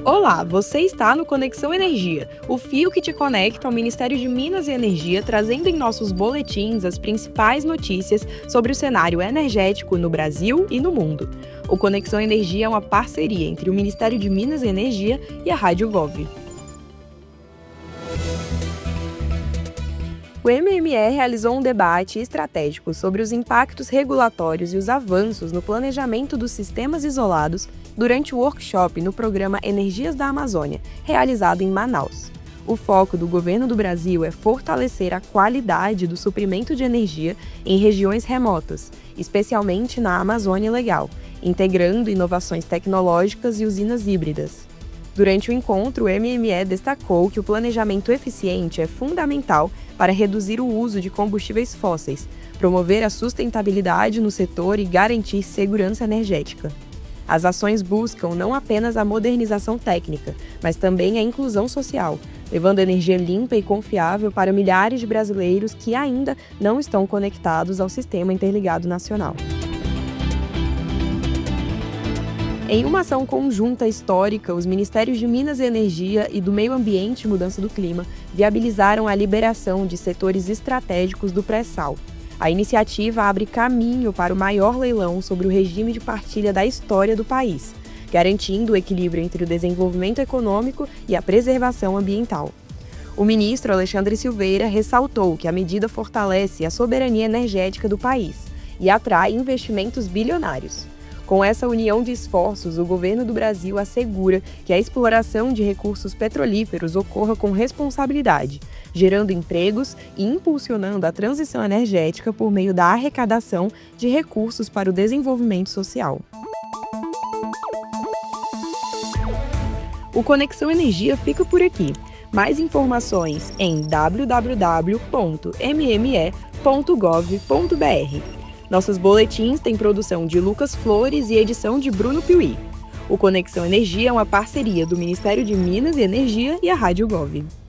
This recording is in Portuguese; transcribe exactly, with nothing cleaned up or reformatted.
Olá, você está no Conexão Energia, o fio que te conecta ao Ministério de Minas e Energia, trazendo em nossos boletins as principais notícias sobre o cenário energético no Brasil e no mundo. O Conexão Energia é uma parceria entre o Ministério de Minas e Energia e a Rádio Gov. O M M E realizou um debate estratégico sobre os impactos regulatórios e os avanços no planejamento dos sistemas isolados durante o workshop no programa Energias da Amazônia, realizado em Manaus. O foco do governo do Brasil é fortalecer a qualidade do suprimento de energia em regiões remotas, especialmente na Amazônia Legal, integrando inovações tecnológicas e usinas híbridas. Durante o encontro, o M M E destacou que o planejamento eficiente é fundamental para reduzir o uso de combustíveis fósseis, promover a sustentabilidade no setor e garantir segurança energética. As ações buscam não apenas a modernização técnica, mas também a inclusão social, levando energia limpa e confiável para milhares de brasileiros que ainda não estão conectados ao Sistema Interligado Nacional. Em uma ação conjunta histórica, os Ministérios de Minas e Energia e do Meio Ambiente e Mudança do Clima viabilizaram a liberação de setores estratégicos do pré-sal. A iniciativa abre caminho para o maior leilão sobre o regime de partilha da história do país, garantindo o equilíbrio entre o desenvolvimento econômico e a preservação ambiental. O ministro Alexandre Silveira ressaltou que a medida fortalece a soberania energética do país e atrai investimentos bilionários. Com essa união de esforços, o governo do Brasil assegura que a exploração de recursos petrolíferos ocorra com responsabilidade, gerando empregos e impulsionando a transição energética por meio da arrecadação de recursos para o desenvolvimento social. O Conexão Energia fica por aqui. Mais informações em w w w ponto m m e ponto gov ponto b r. Nossos boletins têm produção de Lucas Flores e edição de Bruno Piuí. O Conexão Energia é uma parceria do Ministério de Minas e Energia e a Rádio Gov.